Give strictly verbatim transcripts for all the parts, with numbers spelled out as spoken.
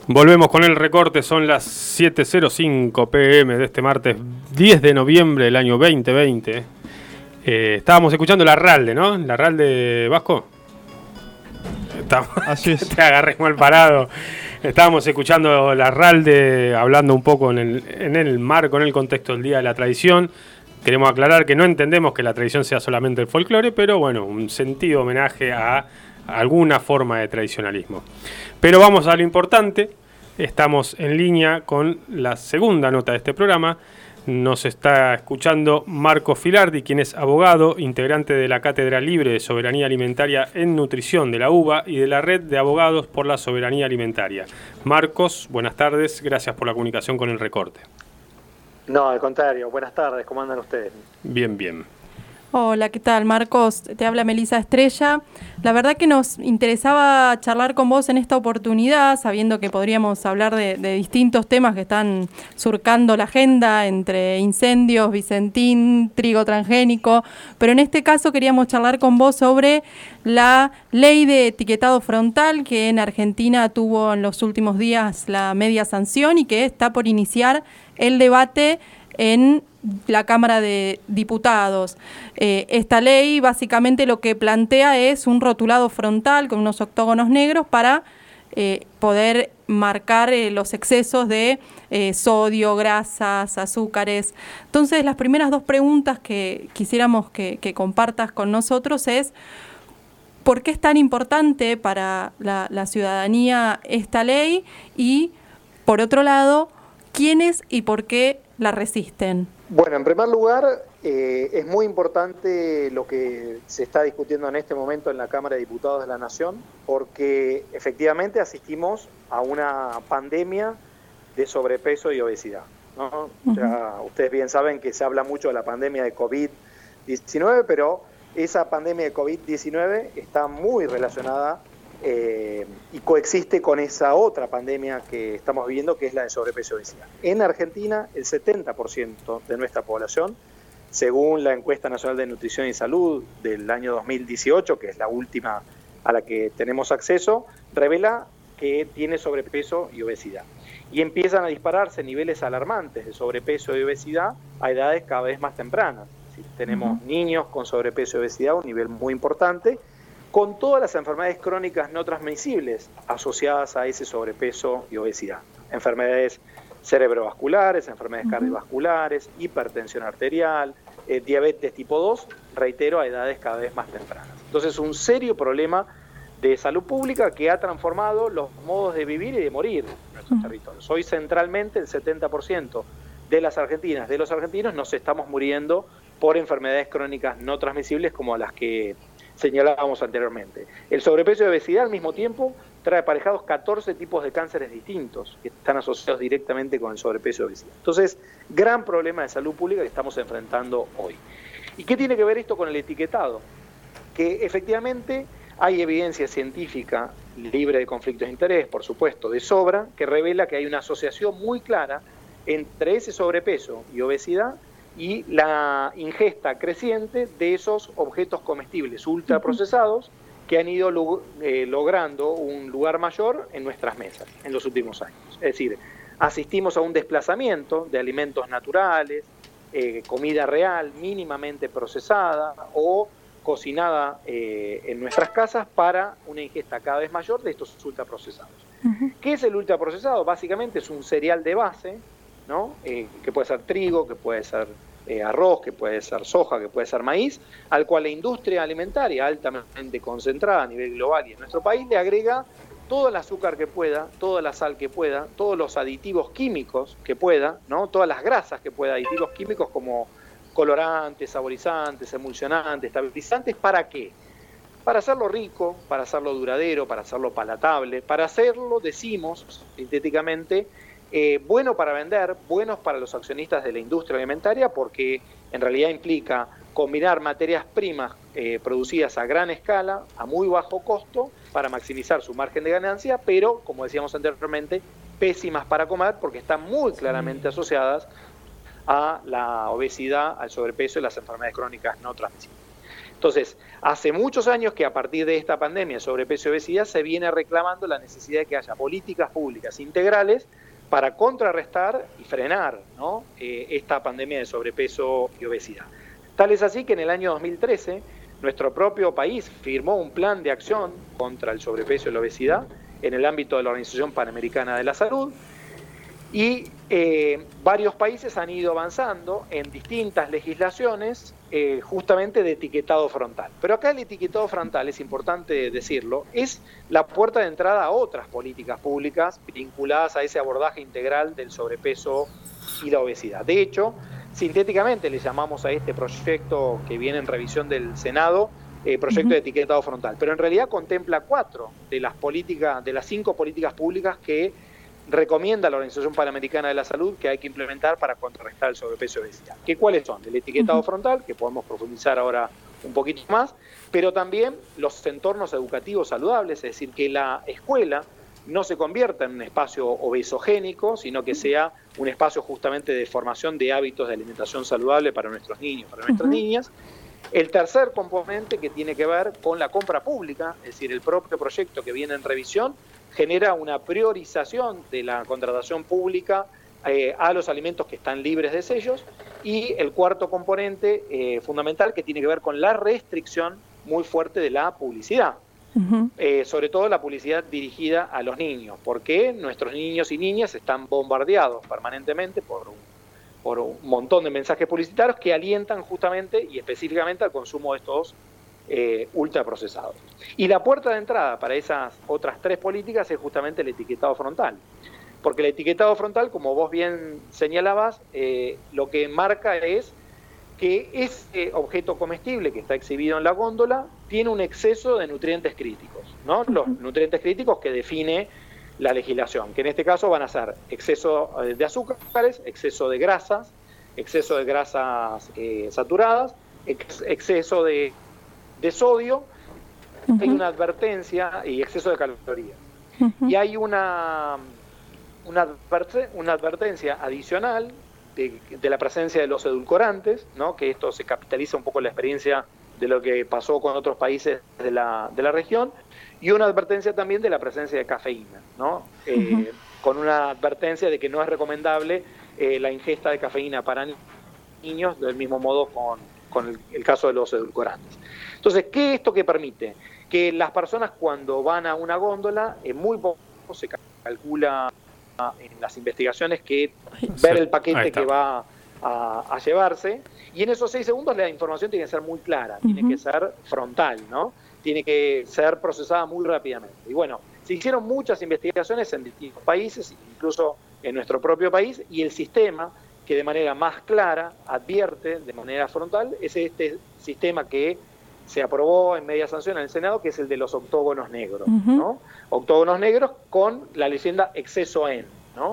Volvemos con el recorte, son las siete cero cinco pm de este martes diez de noviembre del año veinte veinte. Eh, estábamos escuchando la Ralde, ¿no? La Ralde, Vasco. Estamos, Así es. Te agarré mal parado. Estábamos escuchando la Ralde, hablando un poco en el, en el marco, en el contexto del Día de la Tradición. Queremos aclarar que no entendemos que la tradición sea solamente el folclore, pero bueno, un sentido homenaje a alguna forma de tradicionalismo. Pero vamos a lo importante. Estamos en línea con la segunda nota de este programa. Nos está escuchando Marcos Filardi, quien es abogado, integrante de la Cátedra Libre de Soberanía Alimentaria en Nutrición de la U B A y de la Red de Abogados por la Soberanía Alimentaria. Marcos, buenas tardes, gracias por la comunicación con el recorte. No, al contrario, buenas tardes, ¿cómo andan ustedes? Bien, bien. Hola, ¿qué tal, Marcos? Te habla Melisa Estrella. La verdad que nos interesaba charlar con vos en esta oportunidad, sabiendo que podríamos hablar de, de distintos temas que están surcando la agenda, entre incendios, Vicentín, trigo transgénico, pero en este caso queríamos charlar con vos sobre la ley de etiquetado frontal que en Argentina tuvo en los últimos días la media sanción y que está por iniciar el debate en la Cámara de Diputados. Eh, esta ley básicamente lo que plantea es un rotulado frontal con unos octógonos negros para eh, poder marcar eh, los excesos de eh, sodio, grasas, azúcares. Entonces, las primeras dos preguntas que quisiéramos que, que compartas con nosotros es ¿por qué es tan importante para la, la ciudadanía esta ley? Y, por otro lado, ¿quiénes y por qué la resisten? Bueno, en primer lugar, eh, es muy importante lo que se está discutiendo en este momento en la Cámara de Diputados de la Nación, porque efectivamente asistimos a una pandemia de sobrepeso y obesidad, ¿no? Uh-huh. Ya, ustedes bien saben que se habla mucho de la pandemia de COVID diecinueve, pero esa pandemia de COVID diecinueve está muy relacionada Eh, y coexiste con esa otra pandemia que estamos viviendo, que es la de sobrepeso y obesidad. En Argentina, el setenta por ciento de nuestra población, según la Encuesta Nacional de Nutrición y Salud del año dos mil dieciocho, que es la última a la que tenemos acceso, revela que tiene sobrepeso y obesidad. Y empiezan a dispararse niveles alarmantes de sobrepeso y obesidad a edades cada vez más tempranas. ¿Sí? Tenemos uh-huh. niños con sobrepeso y obesidad, un nivel muy importante, con todas las enfermedades crónicas no transmisibles asociadas a ese sobrepeso y obesidad. Enfermedades cerebrovasculares, enfermedades uh-huh. cardiovasculares, hipertensión arterial, eh, diabetes tipo dos, reitero, a edades cada vez más tempranas. Entonces, un serio problema de salud pública que ha transformado los modos de vivir y de morir en nuestros uh-huh. territorios. Hoy, centralmente, el setenta por ciento de las argentinas, de los argentinos, nos estamos muriendo por enfermedades crónicas no transmisibles como las que señalábamos anteriormente. El sobrepeso y obesidad al mismo tiempo trae aparejados catorce tipos de cánceres distintos que están asociados directamente con el sobrepeso y obesidad. Entonces, gran problema de salud pública que estamos enfrentando hoy. ¿Y qué tiene que ver esto con el etiquetado? Que efectivamente hay evidencia científica libre de conflictos de interés, por supuesto, de sobra, que revela que hay una asociación muy clara entre ese sobrepeso y obesidad y la ingesta creciente de esos objetos comestibles ultraprocesados que han ido lo, eh, logrando un lugar mayor en nuestras mesas en los últimos años. Es decir, asistimos a un desplazamiento de alimentos naturales, eh, comida real, mínimamente procesada o cocinada eh, en nuestras casas para una ingesta cada vez mayor de estos ultraprocesados. Uh-huh. ¿Qué es el ultraprocesado? Básicamente es un cereal de base, ¿no? Eh, que puede ser trigo, que puede ser eh, arroz, que puede ser soja, que puede ser maíz, al cual la industria alimentaria altamente concentrada a nivel global y en nuestro país le agrega todo el azúcar que pueda, toda la sal que pueda, todos los aditivos químicos que pueda, ¿no? Todas las grasas que pueda, aditivos químicos como colorantes, saborizantes, emulsionantes, estabilizantes. ¿Para qué? Para hacerlo rico, para hacerlo duradero, para hacerlo palatable, para hacerlo, decimos sintéticamente, Eh, bueno para vender, buenos para los accionistas de la industria alimentaria, porque en realidad implica combinar materias primas eh, producidas a gran escala, a muy bajo costo, para maximizar su margen de ganancia, pero, como decíamos anteriormente, pésimas para comer, porque están muy claramente asociadas a la obesidad, al sobrepeso y las enfermedades crónicas no transmisibles. Entonces, hace muchos años que a partir de esta pandemia sobrepeso y obesidad se viene reclamando la necesidad de que haya políticas públicas integrales para contrarrestar y frenar, ¿no? eh, esta pandemia de sobrepeso y obesidad. Tal es así que en el año dos mil trece nuestro propio país firmó un plan de acción contra el sobrepeso y la obesidad en el ámbito de la Organización Panamericana de la Salud, y eh, varios países han ido avanzando en distintas legislaciones eh, justamente de etiquetado frontal. Pero acá el etiquetado frontal, es importante decirlo, es la puerta de entrada a otras políticas públicas vinculadas a ese abordaje integral del sobrepeso y la obesidad. De hecho, sintéticamente le llamamos a este proyecto que viene en revisión del Senado, eh, proyecto uh-huh. de etiquetado frontal, pero en realidad contempla cuatro de las políticas, de las cinco políticas públicas que recomienda la Organización Panamericana de la Salud que hay que implementar para contrarrestar el sobrepeso y obesidad. ¿Qué, ¿Cuáles son? El etiquetado uh-huh. frontal, que podemos profundizar ahora un poquito más, pero también los entornos educativos saludables, es decir, que la escuela no se convierta en un espacio obesogénico, sino que sea un espacio justamente de formación de hábitos de alimentación saludable para nuestros niños, para nuestras uh-huh. niñas. El tercer componente, que tiene que ver con la compra pública, es decir, el propio proyecto que viene en revisión, genera una priorización de la contratación pública eh, a los alimentos que están libres de sellos. Y el cuarto componente eh, fundamental, que tiene que ver con la restricción muy fuerte de la publicidad. Uh-huh. Eh, sobre todo la publicidad dirigida a los niños, porque nuestros niños y niñas están bombardeados permanentemente por un, por un montón de mensajes publicitarios que alientan justamente y específicamente al consumo de estos eh, ultraprocesados. Y la puerta de entrada para esas otras tres políticas es justamente el etiquetado frontal, porque el etiquetado frontal, como vos bien señalabas, eh, lo que marca es que ese objeto comestible que está exhibido en la góndola tiene un exceso de nutrientes críticos, ¿no? Los nutrientes críticos que define la legislación, que en este caso van a ser exceso de azúcares, exceso de grasas, exceso de grasas eh, saturadas, ex exceso de, de sodio, uh-huh. hay una advertencia y exceso de calorías. Uh-huh. Y hay una, una, adver una advertencia adicional De, de la presencia de los edulcorantes, ¿no? Que esto se capitaliza un poco en la experiencia de lo que pasó con otros países de la, de la región, y una advertencia también de la presencia de cafeína, ¿no? Eh, uh-huh. Con una advertencia de que no es recomendable eh, la ingesta de cafeína para niños, del mismo modo con, con el, el caso de los edulcorantes. Entonces, ¿qué es esto que permite? Que las personas, cuando van a una góndola, en muy poco se calcula en las investigaciones que ver el paquete que va a, a llevarse, y en esos seis segundos la información tiene que ser muy clara, uh-huh. tiene que ser frontal, ¿no? Tiene que ser procesada muy rápidamente. Y bueno, se hicieron muchas investigaciones en distintos países, incluso en nuestro propio país, y el sistema que de manera más clara advierte de manera frontal es este sistema que se aprobó en media sanción en el Senado, que es el de los octógonos negros, uh-huh. ¿no? Octógonos negros con la leyenda exceso en, ¿no?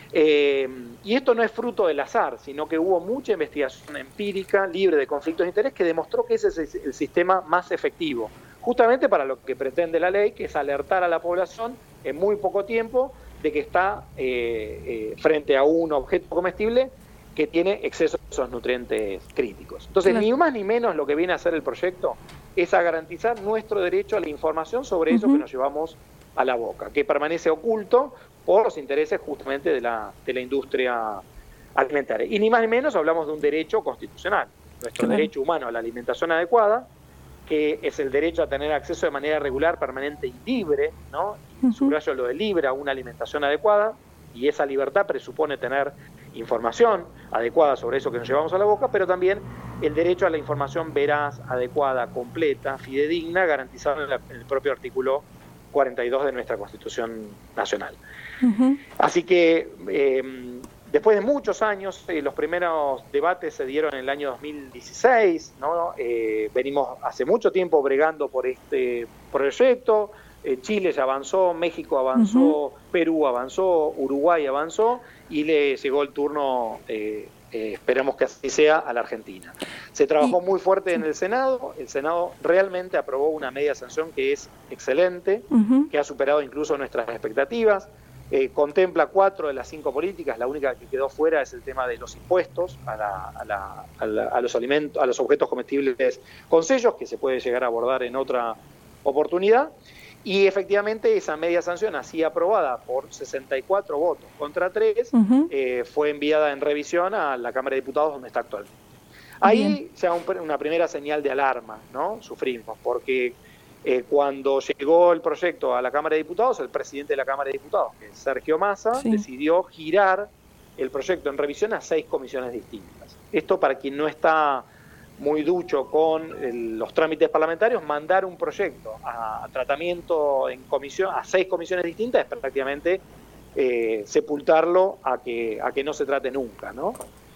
Eh, y esto no es fruto del azar, sino que hubo mucha investigación empírica, libre de conflictos de interés, que demostró que ese es el sistema más efectivo, justamente para lo que pretende la ley, que es alertar a la población en muy poco tiempo de que está eh, eh, frente a un objeto comestible que tiene exceso de esos nutrientes críticos. Entonces, claro. ni más ni menos lo que viene a hacer el proyecto es a garantizar nuestro derecho a la información sobre uh-huh. eso que nos llevamos a la boca, que permanece oculto por los intereses justamente de la, de la industria alimentaria. Y ni más ni menos hablamos de un derecho constitucional, nuestro claro. derecho humano a la alimentación adecuada, que es el derecho a tener acceso de manera regular, permanente y libre, ¿no? Uh-huh. Subrayo lo de libre a una alimentación adecuada, y esa libertad presupone tener información adecuada sobre eso que nos llevamos a la boca, pero también el derecho a la información veraz, adecuada, completa, fidedigna, garantizado en, la, en el propio artículo cuarenta y dos de nuestra Constitución Nacional. Uh-huh. Así que eh, después de muchos años, eh, los primeros debates se dieron en el año dos mil dieciséis, ¿no? Eh, venimos hace mucho tiempo bregando por este proyecto. Eh, Chile ya avanzó, México avanzó, uh-huh. Perú avanzó, Uruguay avanzó, y le llegó el turno, eh, eh, esperamos que así sea, a la Argentina. Se trabajó muy fuerte en el Senado, el Senado realmente aprobó una media sanción que es excelente, uh-huh. que ha superado incluso nuestras expectativas. Eh, contempla cuatro de las cinco políticas, la única que quedó fuera es el tema de los impuestos a, la, a, la, a, la, a los alimentos, a los objetos comestibles con sellos, que se puede llegar a abordar en otra oportunidad. Y efectivamente esa media sanción, así aprobada por sesenta y cuatro votos contra tres, uh-huh. eh, fue enviada en revisión a la Cámara de Diputados, donde está actualmente. Ahí Bien. ya un, una primera señal de alarma, ¿no? Sufrimos, porque eh, cuando llegó el proyecto a la Cámara de Diputados, el presidente de la Cámara de Diputados, que es Sergio Massa, sí. decidió girar el proyecto en revisión a seis comisiones distintas. Esto, para quien no está muy ducho con el, los trámites parlamentarios, mandar un proyecto a, a tratamiento en comisión, a seis comisiones distintas, es prácticamente eh, sepultarlo a que, a que no se trate nunca, ¿no?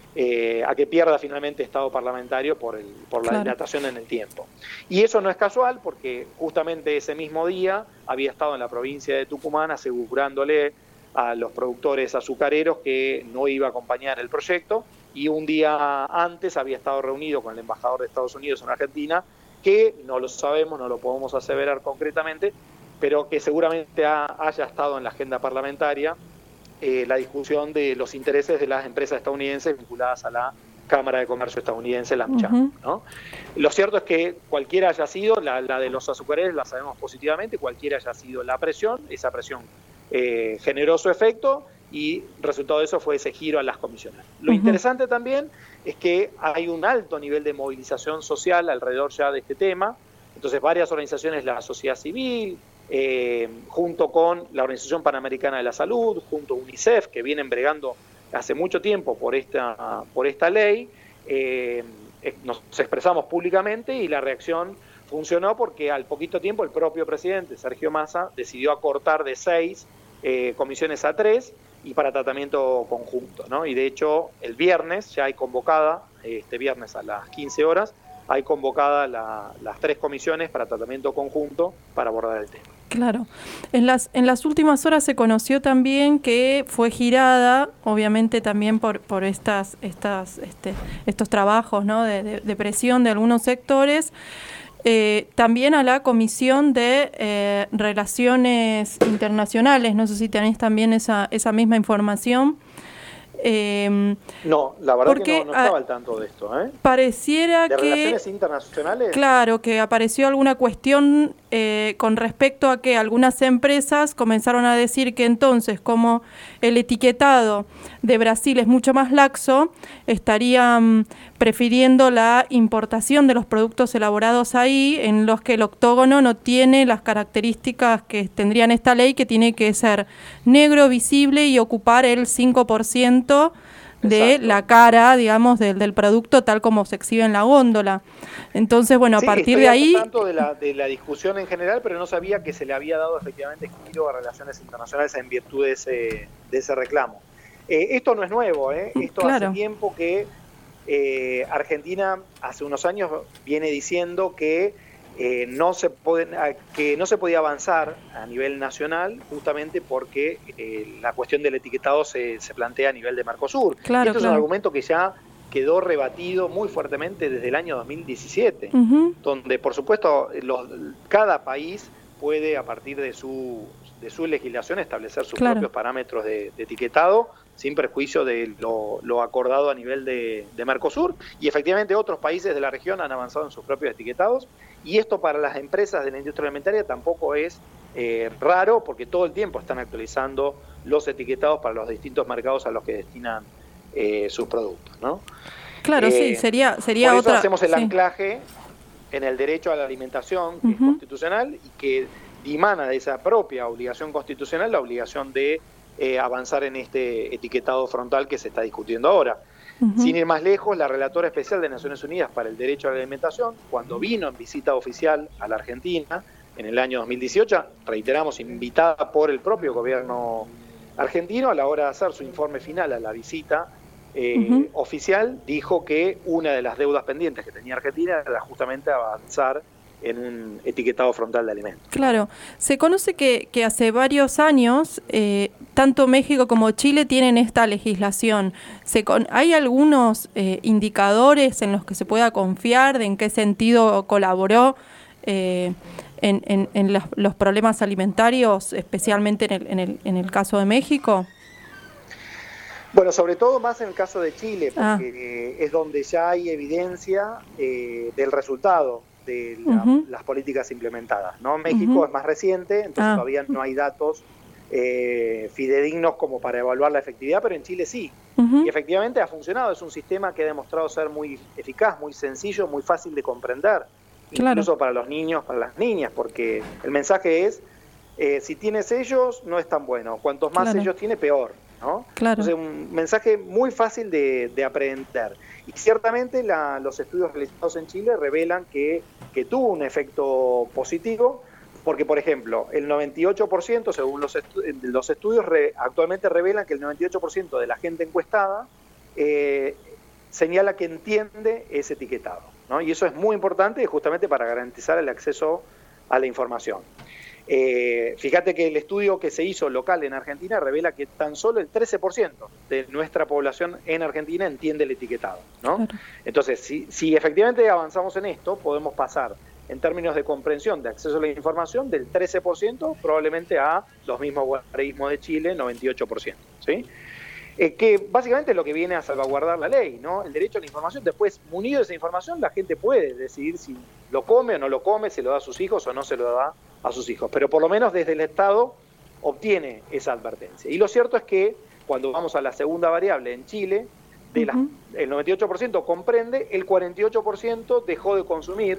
Eh, a que pierda finalmente estado parlamentario por, el, por la claro. dilatación en el tiempo. Y eso no es casual, porque justamente ese mismo día había estado en la provincia de Tucumán asegurándole a los productores azucareros que no iba a acompañar el proyecto, y un día antes había estado reunido con el embajador de Estados Unidos en Argentina, que no lo sabemos, no lo podemos aseverar concretamente, pero que seguramente ha, haya estado en la agenda parlamentaria eh, la discusión de los intereses de las empresas estadounidenses vinculadas a la Cámara de Comercio estadounidense, la AmCham, uh-huh. ¿no? Lo cierto es que cualquiera haya sido, la, la de los azucareros la sabemos positivamente, cualquiera haya sido la presión, esa presión eh, generó su efecto, y resultado de eso fue ese giro a las comisiones. Lo uh-huh. interesante también es que hay un alto nivel de movilización social alrededor ya de este tema. Entonces varias organizaciones, la sociedad civil, eh, junto con la Organización Panamericana de la Salud, junto a UNICEF, que vienen bregando hace mucho tiempo por esta, por esta ley, eh, nos expresamos públicamente, y la reacción funcionó porque al poquito tiempo el propio presidente, Sergio Massa, decidió acortar de seis eh, comisiones a tres, y para tratamiento conjunto, ¿no? Y de hecho, el viernes ya hay convocada, este viernes a las quince horas, hay convocada la, las tres comisiones para tratamiento conjunto para abordar el tema. Claro. En las, en las últimas horas se conoció también que fue girada, obviamente también por, por estas, estas, este, estos trabajos, ¿no? de, de, de presión de algunos sectores, Eh, también a la Comisión de eh, Relaciones Internacionales. No sé si tenéis también esa, esa misma información. Eh, no, la verdad que no, no estaba al tanto de esto. ¿eh? Pareciera ¿De que... relaciones internacionales? Claro, que apareció alguna cuestión eh, con respecto a que algunas empresas comenzaron a decir que entonces, como el etiquetado de Brasil es mucho más laxo, estarían prefiriendo la importación de los productos elaborados ahí, en los que el octógono no tiene las características que tendrían esta ley, que tiene que ser negro, visible y ocupar el cinco por ciento de Exacto. la cara, digamos, del, del producto tal como se exhibe en la góndola. Entonces, bueno, sí, a partir estoy de ahí... tanto de la, de la discusión en general, pero no sabía que se le había dado efectivamente giro a relaciones internacionales en virtud de ese, de ese reclamo. Eh, esto no es nuevo, ¿eh? Esto claro. hace tiempo que eh, Argentina, hace unos años, viene diciendo que Eh, no se puede, que no se podía avanzar a nivel nacional justamente porque eh, la cuestión del etiquetado se, se plantea a nivel de Mercosur. Claro, Esto claro. es un argumento que ya quedó rebatido muy fuertemente desde el año dos mil diecisiete, uh-huh. donde por supuesto los, cada país puede a partir de su, de su legislación establecer sus claro. propios parámetros de, de etiquetado sin perjuicio de lo, lo acordado a nivel de, de Mercosur, y efectivamente otros países de la región han avanzado en sus propios etiquetados, y esto para las empresas de la industria alimentaria tampoco es eh, raro, porque todo el tiempo están actualizando los etiquetados para los distintos mercados a los que destinan eh, sus productos, ¿no? Claro, eh, sí, sería, sería por eso otra... hacemos el sí. anclaje en el derecho a la alimentación, que uh-huh. es constitucional, y que dimana de esa propia obligación constitucional la obligación de eh, avanzar en este etiquetado frontal que se está discutiendo ahora. Uh-huh. Sin ir más lejos, la relatora especial de Naciones Unidas para el Derecho a la Alimentación, cuando vino en visita oficial a la Argentina en el año dos mil dieciocho, reiteramos, invitada por el propio gobierno argentino, a la hora de hacer su informe final a la visita eh, uh-huh. oficial, dijo que una de las deudas pendientes que tenía Argentina era justamente avanzar en un etiquetado frontal de alimentos. Claro, se conoce que, que hace varios años eh, tanto México como Chile tienen esta legislación. Se con, ¿Hay algunos eh, indicadores en los que se pueda confiar de en qué sentido colaboró eh, en, en, en los, los problemas alimentarios, especialmente en el, en el, en el caso de México? Bueno, sobre todo más en el caso de Chile, porque Ah. eh, es donde ya hay evidencia eh, del resultado de la, Uh-huh. las políticas implementadas, ¿no? México Uh-huh. es más reciente, entonces Ah. todavía no hay datos eh, fidedignos como para evaluar la efectividad, pero en Chile sí. Uh-huh. Y efectivamente ha funcionado, es un sistema que ha demostrado ser muy eficaz, muy sencillo, muy fácil de comprender, Claro. incluso para los niños, para las niñas, porque el mensaje es, eh, si tiene sellos, no es tan bueno, cuantos más Claro. sellos tiene, peor, ¿no? Claro. Entonces, un mensaje muy fácil de, de aprender. Y ciertamente la, los estudios realizados en Chile revelan que, que tuvo un efecto positivo, porque, por ejemplo, el noventa y ocho por ciento, según los, estu los estudios, re actualmente revelan que el noventa y ocho por ciento de la gente encuestada eh, señala que entiende ese etiquetado, ¿no? Y eso es muy importante justamente para garantizar el acceso a la información. Eh, fíjate que el estudio que se hizo local en Argentina revela que tan solo el trece por ciento de nuestra población en Argentina entiende el etiquetado, ¿no? Claro. Entonces, si, si efectivamente avanzamos en esto, podemos pasar en términos de comprensión, de acceso a la información, del trece por ciento probablemente a los mismos guarismos de Chile, noventa y ocho por ciento, ¿sí? Eh, que básicamente es lo que viene a salvaguardar la ley, ¿no? El derecho a la información. Después, munido de esa información, la gente puede decidir si lo come o no lo come, si lo da a sus hijos o no se lo da a sus hijos. Pero por lo menos desde el Estado obtiene esa advertencia. Y lo cierto es que cuando vamos a la segunda variable en Chile, de las, el noventa y ocho por ciento comprende, el cuarenta y ocho por ciento dejó de consumir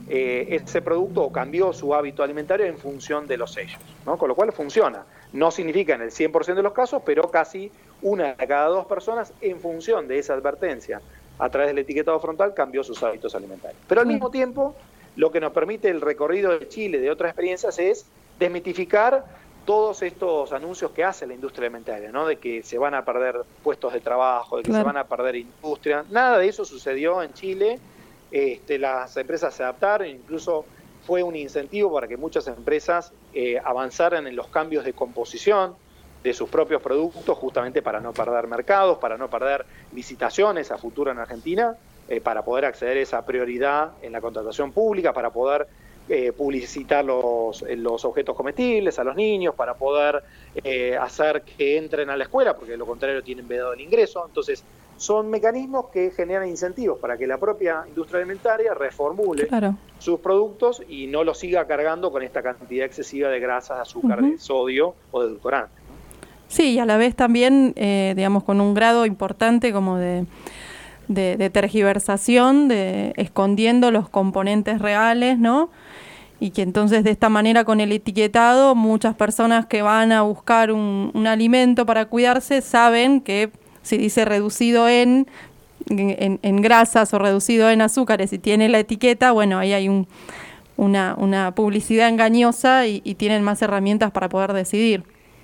eh, ese producto o cambió su hábito alimentario en función de los sellos, ¿no? Con lo cual funciona. No significa en el cien por ciento de los casos, pero casi una de cada dos personas, en función de esa advertencia, a través del etiquetado frontal, cambió sus hábitos alimentarios. Pero al mismo tiempo, lo que nos permite el recorrido de Chile de otras experiencias es desmitificar todos estos anuncios que hace la industria alimentaria, ¿no? De que se van a perder puestos de trabajo, de que Claro. se van a perder industria. Nada de eso sucedió en Chile. Este, las empresas se adaptaron, incluso fue un incentivo para que muchas empresas eh, avanzaran en los cambios de composición de sus propios productos, justamente para no perder mercados, para no perder licitaciones a futuro en Argentina, eh, para poder acceder a esa prioridad en la contratación pública, para poder eh, publicitar los, los objetos comestibles a los niños, para poder eh, hacer que entren a la escuela, porque de lo contrario tienen vedado el ingreso. Entonces, son mecanismos que generan incentivos para que la propia industria alimentaria reformule Claro. sus productos y no los siga cargando con esta cantidad excesiva de grasas, de azúcar, Uh-huh. de sodio o de edulcorante. Sí, y a la vez también, eh, digamos, con un grado importante como de, de, de tergiversación, de escondiendo los componentes reales, ¿no? Y que entonces de esta manera con el etiquetado, muchas personas que van a buscar un, un alimento para cuidarse saben que si dice reducido en, en, en grasas o reducido en azúcares y tiene la etiqueta, bueno, ahí hay un, una, una publicidad engañosa y, y tienen más herramientas para poder decidir.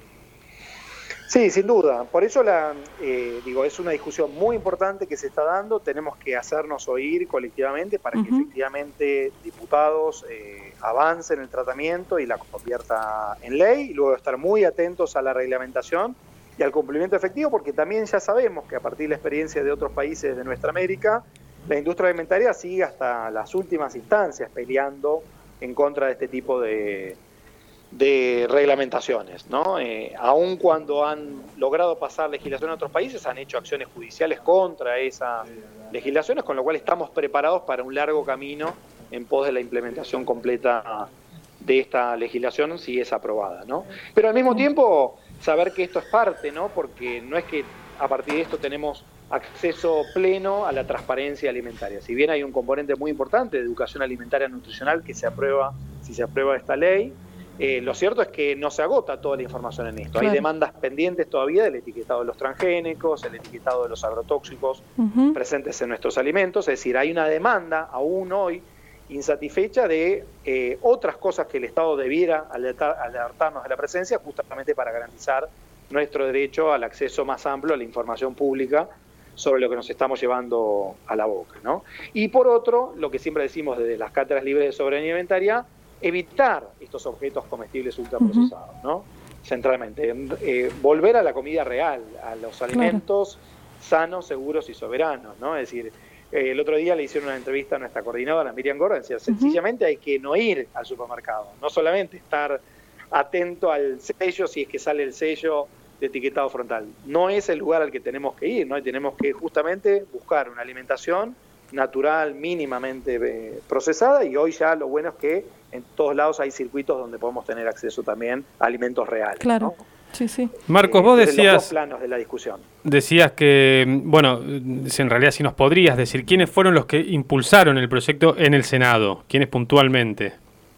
Sí, sin duda. Por eso la, eh, digo, es una discusión muy importante que se está dando. Tenemos que hacernos oír colectivamente para Uh-huh. que efectivamente diputados eh, avancen el tratamiento y la convierta en ley, y luego estar muy atentos a la reglamentación y al cumplimiento efectivo, porque también ya sabemos que a partir de la experiencia de otros países de nuestra América, la industria alimentaria sigue hasta las últimas instancias peleando en contra de este tipo de de reglamentaciones, ¿no? Eh, aun cuando han logrado pasar legislación en otros países, han hecho acciones judiciales contra esas legislaciones, con lo cual estamos preparados para un largo camino en pos de la implementación completa de esta legislación si es aprobada, ¿no? Pero al mismo tiempo, saber que esto es parte, ¿no? Porque no es que a partir de esto tenemos acceso pleno a la transparencia alimentaria. Si bien hay un componente muy importante de educación alimentaria nutricional que se aprueba, si se aprueba esta ley, Eh, lo cierto es que no se agota toda la información en esto. Claro. Hay demandas pendientes todavía del etiquetado de los transgénicos, el etiquetado de los agrotóxicos uh-huh. presentes en nuestros alimentos. Es decir, hay una demanda aún hoy insatisfecha de eh, otras cosas que el Estado debiera alertar, alertarnos de la presencia, justamente para garantizar nuestro derecho al acceso más amplio a la información pública sobre lo que nos estamos llevando a la boca, ¿no? Y por otro, lo que siempre decimos desde las cátedras libres de soberanía alimentaria, evitar estos objetos comestibles ultraprocesados, uh-huh. ¿no? Centralmente, eh, volver a la comida real, a los alimentos claro. sanos, seguros y soberanos, ¿no? Es decir, Eh, el otro día le hicieron una entrevista a nuestra coordinadora, Miriam Gordon, decía, sencillamente hay que no ir al supermercado, no solamente estar atento al sello si es que sale el sello de etiquetado frontal. No es el lugar al que tenemos que ir, ¿no? Y tenemos que justamente buscar una alimentación natural, mínimamente eh, procesada, y hoy ya lo bueno es que en todos lados hay circuitos donde podemos tener acceso también a alimentos reales. Claro. ¿no? Sí, sí. Marcos, vos eh, decías, los dos planos de la discusión. Decías que, bueno, en realidad si nos podrías decir, ¿quiénes fueron los que impulsaron el proyecto en el Senado? ¿Quiénes puntualmente?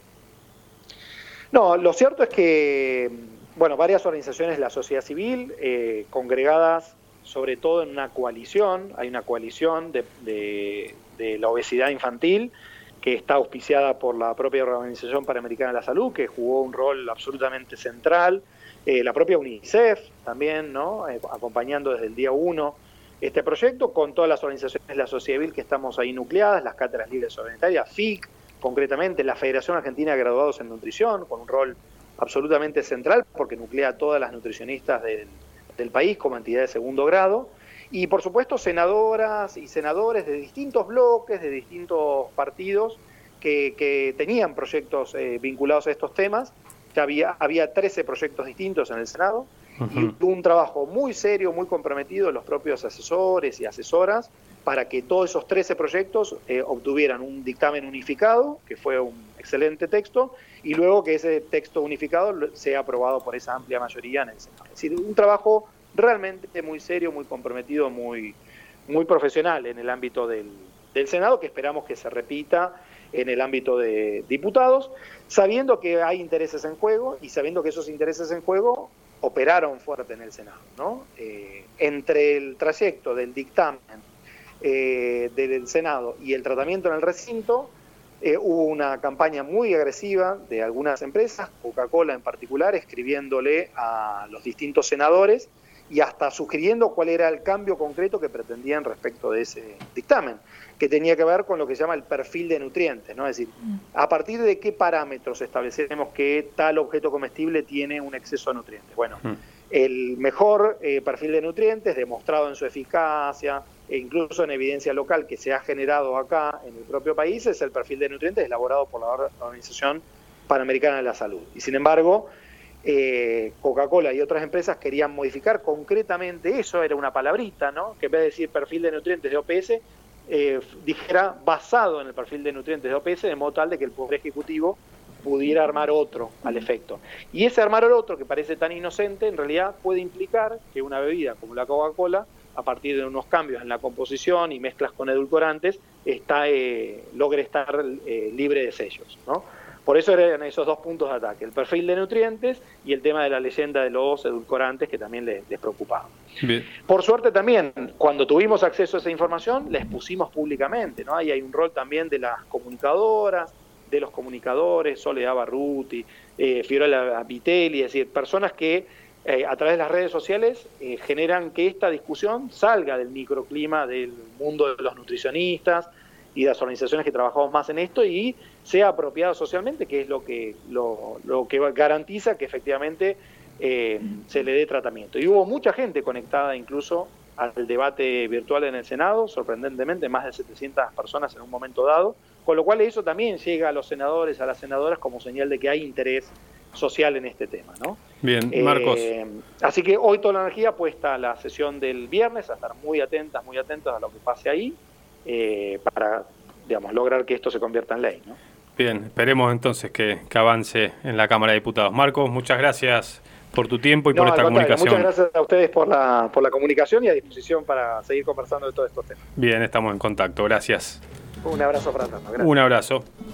No, lo cierto es que, bueno, varias organizaciones de la sociedad civil, eh, congregadas sobre todo en una coalición, hay una coalición de, de, de la obesidad infantil, que está auspiciada por la propia Organización Panamericana de la Salud, que jugó un rol absolutamente central, eh, la propia UNICEF también, ¿no? Eh, acompañando desde el día uno este proyecto, con todas las organizaciones de la sociedad civil que estamos ahí nucleadas, las cátedras libres organitarias, F I C, concretamente la Federación Argentina de Graduados en Nutrición, con un rol absolutamente central, porque nuclea a todas las nutricionistas del, del país como entidad de segundo grado, y por supuesto senadoras y senadores de distintos bloques, de distintos partidos que, que tenían proyectos eh, vinculados a estos temas. Ya había, había trece proyectos distintos en el Senado, uh-huh. y un trabajo muy serio, muy comprometido de los propios asesores y asesoras para que todos esos trece proyectos eh, obtuvieran un dictamen unificado, que fue un excelente texto, y luego que ese texto unificado sea aprobado por esa amplia mayoría en el Senado. Es decir, un trabajo realmente muy serio, muy comprometido, muy, muy profesional en el ámbito del, del Senado, que esperamos que se repita en el ámbito de diputados, sabiendo que hay intereses en juego y sabiendo que esos intereses en juego operaron fuerte en el Senado, ¿no? Eh, entre el trayecto del dictamen eh, del Senado y el tratamiento en el recinto, eh, hubo una campaña muy agresiva de algunas empresas, Coca-Cola en particular, escribiéndole a los distintos senadores y hasta sugiriendo cuál era el cambio concreto que pretendían respecto de ese dictamen, que tenía que ver con lo que se llama el perfil de nutrientes, ¿no? Es decir, a partir de qué parámetros establecemos que tal objeto comestible tiene un exceso de nutrientes. Bueno, mm. el mejor eh, perfil de nutrientes, demostrado en su eficacia, e incluso en evidencia local que se ha generado acá en el propio país, es el perfil de nutrientes elaborado por la Organización Panamericana de la Salud. Y sin embargo, Eh, Coca-Cola y otras empresas querían modificar concretamente eso, era una palabrita, ¿no? Que en vez de decir perfil de nutrientes de O P S, eh, dijera basado en el perfil de nutrientes de O P S, de modo tal de que el Poder Ejecutivo pudiera armar otro al efecto. Y ese armar el otro, que parece tan inocente, en realidad puede implicar que una bebida como la Coca-Cola, a partir de unos cambios en la composición y mezclas con edulcorantes, está, eh, logre estar eh, libre de sellos, ¿no? Por eso eran esos dos puntos de ataque, el perfil de nutrientes y el tema de la leyenda de los edulcorantes, que también les, les preocupaba. Bien. Por suerte también, cuando tuvimos acceso a esa información, la expusimos públicamente, ¿no? Ahí hay un rol también de las comunicadoras, de los comunicadores, Soledad Barruti, eh, Fiorella Vitelli, es decir, personas que eh, a través de las redes sociales eh, generan que esta discusión salga del microclima del mundo de los nutricionistas y de las organizaciones que trabajamos más en esto, y sea apropiado socialmente, que es lo que lo, lo que garantiza que efectivamente eh, se le dé tratamiento. Y hubo mucha gente conectada incluso al debate virtual en el Senado, sorprendentemente más de setecientas personas en un momento dado, con lo cual eso también llega a los senadores, a las senadoras, como señal de que hay interés social en este tema, ¿no? Bien, Marcos. Eh, así que hoy toda la energía puesta a la sesión del viernes, a estar muy atentas, muy atentas a lo que pase ahí, Eh, para, digamos, lograr que esto se convierta en ley, ¿no? Bien, esperemos entonces que, que avance en la Cámara de Diputados. Marcos, muchas gracias por tu tiempo y no, por esta comunicación. Muchas gracias a ustedes por la, por la comunicación y a disposición para seguir conversando de todos estos temas. Bien, estamos en contacto. Gracias. Un abrazo fraterno. Gracias. Un abrazo.